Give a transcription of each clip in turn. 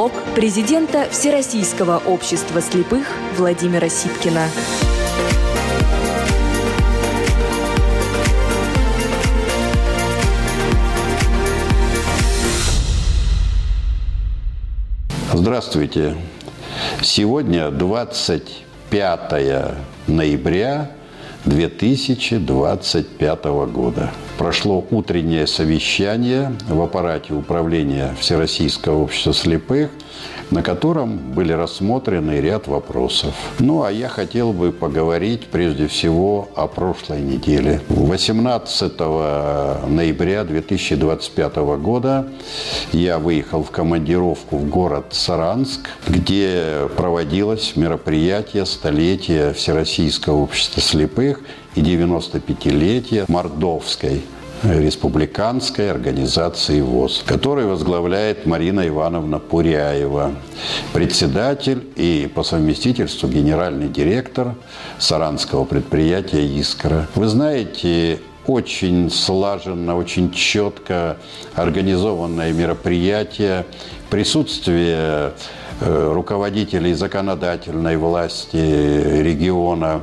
Блог президента Всероссийского общества слепых Владимира Сипкина. Здравствуйте! Сегодня 25 ноября 2025 года. Прошло утреннее совещание в аппарате управления Всероссийского общества слепых, на котором были рассмотрены ряд вопросов. Ну, а я хотел бы поговорить прежде всего о прошлой неделе. 18 ноября 2025 года я выехал в командировку в город Саранск, где проводилось мероприятие столетия Всероссийского общества слепых и 95-летия Мордовской республиканской организации ВОС, которую возглавляет Марина Ивановна Пуряева, председатель и по совместительству генеральный директор саранского предприятия «Искра». Вы знаете, очень слаженно, очень четко организованное мероприятие, присутствие руководителей законодательной власти региона,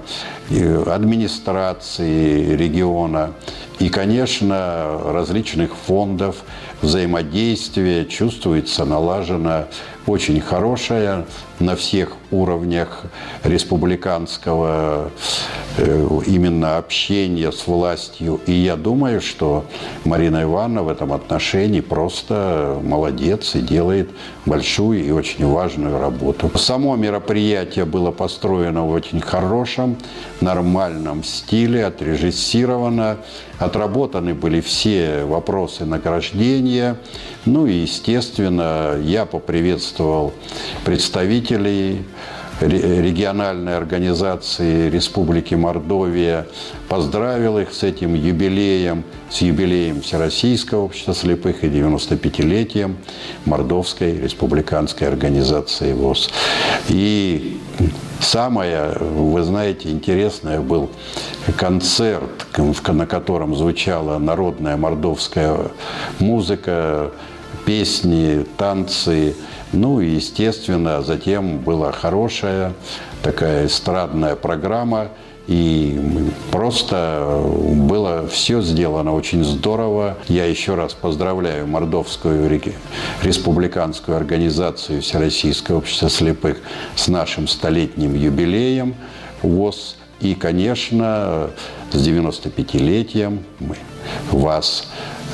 администрации региона и, конечно, различных фондов, взаимодействие чувствуется, налажено очень хорошее на всех уровнях республиканского именно общения с властью. И я думаю, что Марина Ивановна в этом отношении просто молодец и делает большую и очень важную работу. Само мероприятие было построено в очень хорошем, нормальном стиле, отрежиссировано. Отработаны были все вопросы награждения. Ну и, естественно, я поприветствовал представителей региональной организации Республики Мордовия, поздравил их с этим юбилеем, с юбилеем Всероссийского общества слепых и 95-летием Мордовской республиканской организации ВОС. И самое, вы знаете, интересное был концерт, на котором звучала народная мордовская музыка, песни, танцы. Ну и, естественно, затем была хорошая такая эстрадная программа. И просто было все сделано очень здорово. Я еще раз поздравляю Мордовскую республиканскую организацию Всероссийского общества слепых с нашим столетним юбилеем ВОС. И, конечно, с 95-летием вас,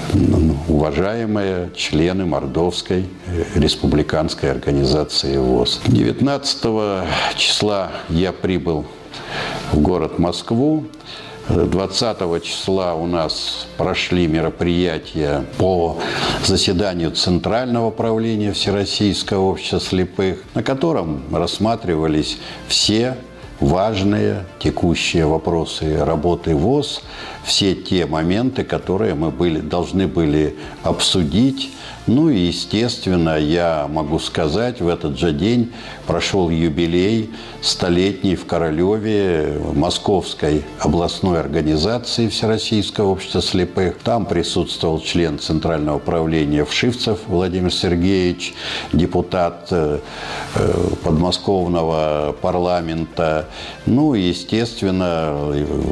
уважаемые члены Мордовской республиканской организации ВОС. 19 числа я прибыл в город Москву. 20 числа у нас прошли мероприятия по заседанию Центрального правления Всероссийского общества слепых, на котором рассматривались все важные текущие вопросы работы ВОС, все те моменты, которые мы должны были обсудить. Ну и, естественно, я могу сказать, в этот же день прошел юбилей столетний в Королеве Московской областной организации Всероссийского общества слепых. Там присутствовал член Центрального правления Вшивцев Владимир Сергеевич, депутат подмосковного парламента. Ну и, естественно,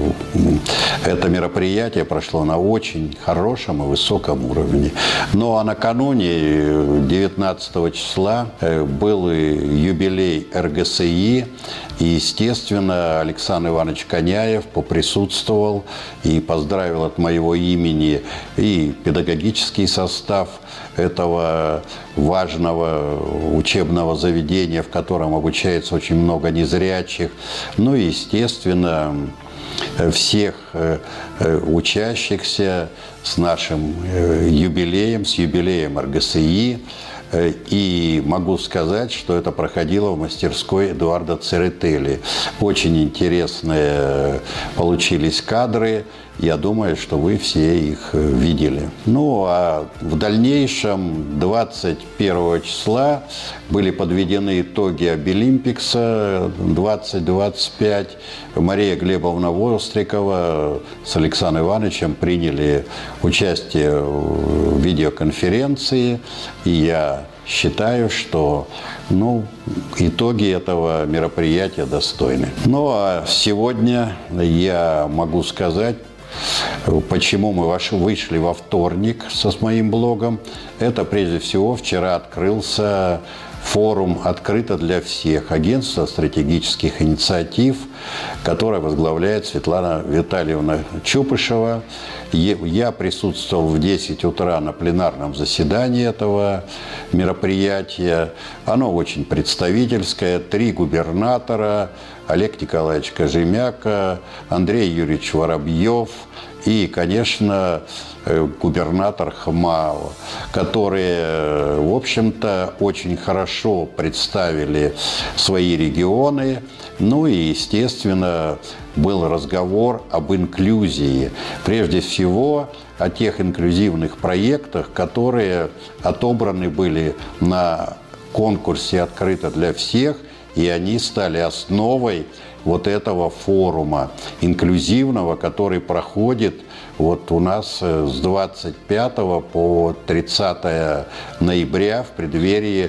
это мероприятие прошло на очень хорошем и высоком уровне. Ну а накануне, 19 числа, был юбилей РГСИ. И, естественно, Александр Иванович Коняев поприсутствовал и поздравил от моего имени и педагогический состав этого важного учебного заведения, в котором обучается очень много незрячих. Ну и, естественно, всех учащихся с нашим юбилеем, с юбилеем РГСИ. И могу сказать, что это проходило в мастерской Эдуарда Церетели. Очень интересные получились кадры. Я думаю, что вы все их видели. Ну, а в дальнейшем 21 числа были подведены итоги Обилимпикса 2025. Мария Глебовна Вострикова с Александром Ивановичем приняли участие в видеоконференции. И я считаю, что итоги этого мероприятия достойны. Ну а сегодня я могу сказать, почему мы вышли во вторник с моим блогом. Это прежде всего вчера открылся форум «Открыто для всех» агентства стратегических инициатив, которое возглавляет Светлана Витальевна Чупышева. Я присутствовал в 10 утра на пленарном заседании этого мероприятия. Оно очень представительское. 3 губернатора: Олег Николаевич Кожемяка, Андрей Юрьевич Воробьев и, конечно, губернатор Хмао, которые, в общем-то, очень хорошо представили свои регионы. Ну и, естественно, был разговор об инклюзии. Прежде всего, о тех инклюзивных проектах, которые отобраны были на конкурсе «Открыто для всех», и они стали основой вот этого форума инклюзивного, который проходит вот у нас с 25 по 30 ноября в преддверии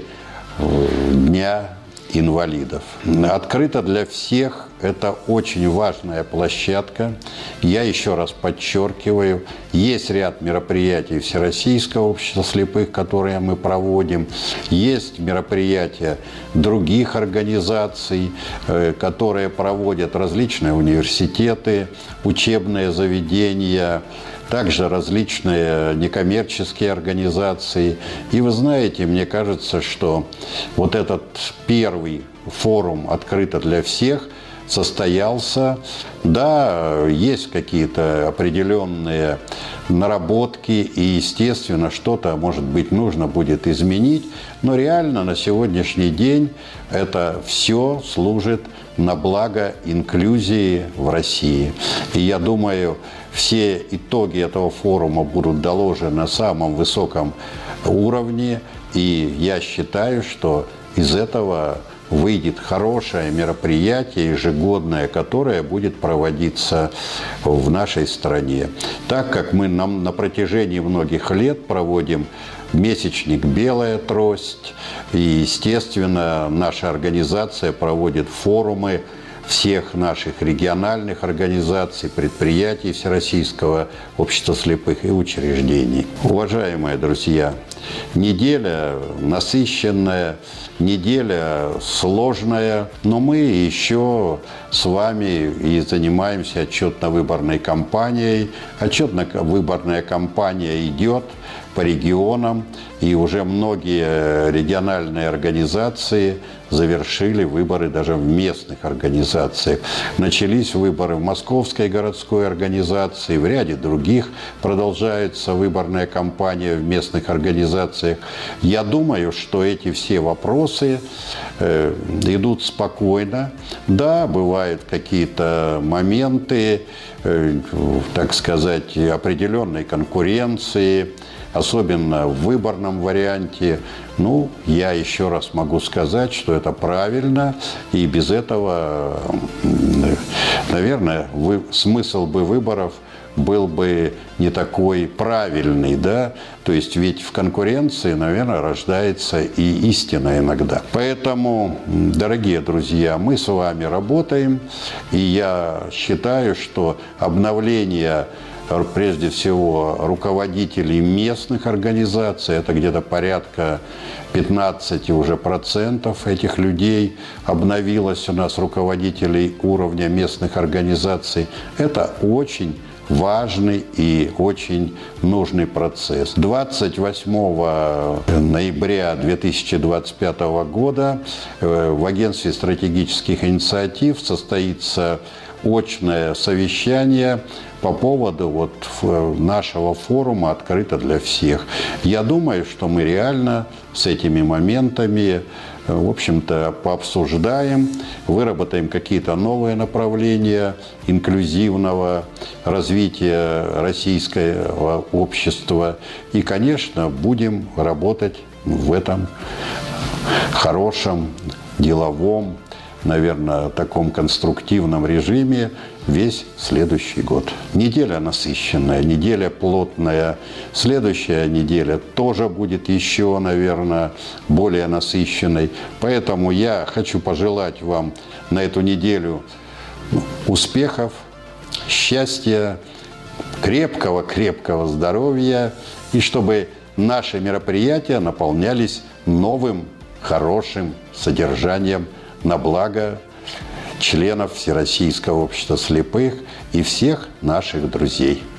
Дня инвалидов. «Открыто для всех» – это очень важная площадка. Я еще раз подчеркиваю, есть ряд мероприятий Всероссийского общества слепых, которые мы проводим. Есть мероприятия других организаций, которые проводят различные университеты, учебные заведения, также различные некоммерческие организации. И вы знаете, мне кажется, что вот этот первый форум «Открыто для всех» состоялся. Да, есть какие-то определенные наработки, и, естественно, что-то, может быть, нужно будет изменить, но реально на сегодняшний день это все служит на благо инклюзии в России. И я думаю, все итоги этого форума будут доложены на самом высоком уровне, и я считаю, что из этого выйдет хорошее мероприятие ежегодное, которое будет проводиться в нашей стране. Так как мы на протяжении многих лет проводим месячник «Белая трость», и, естественно, наша организация проводит форумы всех наших региональных организаций, предприятий Всероссийского общества слепых и учреждений. Уважаемые друзья, неделя насыщенная, неделя сложная, но мы еще с вами и занимаемся отчетно-выборной кампанией. Отчетно-выборная кампания идет по регионам, и уже многие региональные организации завершили выборы даже в местных организациях. Начались выборы в Московской городской организации, в ряде других продолжается выборная кампания в местных организациях. Я думаю, что эти все вопросы идут спокойно. Да, бывают какие-то моменты, так сказать, определенной конкуренции, особенно в выборном варианте. Я еще раз могу сказать, что это правильно, и без этого, наверное, смысл бы выборов был бы не такой правильный, да? То есть ведь в конкуренции, наверное, рождается и истина иногда. Поэтому, дорогие друзья, мы с вами работаем, и я считаю, что обновление прежде всего руководителей местных организаций, это где-то порядка 15 уже процентов этих людей обновилось у нас, руководителей уровня местных организаций. Это очень важный и очень нужный процесс. 28 ноября 2025 года в агентстве стратегических инициатив состоится очное совещание по поводу нашего форума «Открыто для всех». Я думаю, что мы реально с этими моментами, в общем-то, пообсуждаем, выработаем какие-то новые направления инклюзивного развития российского общества. И, конечно, будем работать в этом хорошем, деловом, наверное, таком конструктивном режиме. весь следующий год. Неделя насыщенная, неделя плотная. Следующая неделя тоже будет еще, наверное, более насыщенной. Поэтому я хочу пожелать вам на эту неделю успехов, счастья, крепкого здоровья, и чтобы наши мероприятия наполнялись новым, хорошим содержанием на благо членов Всероссийского общества слепых и всех наших друзей.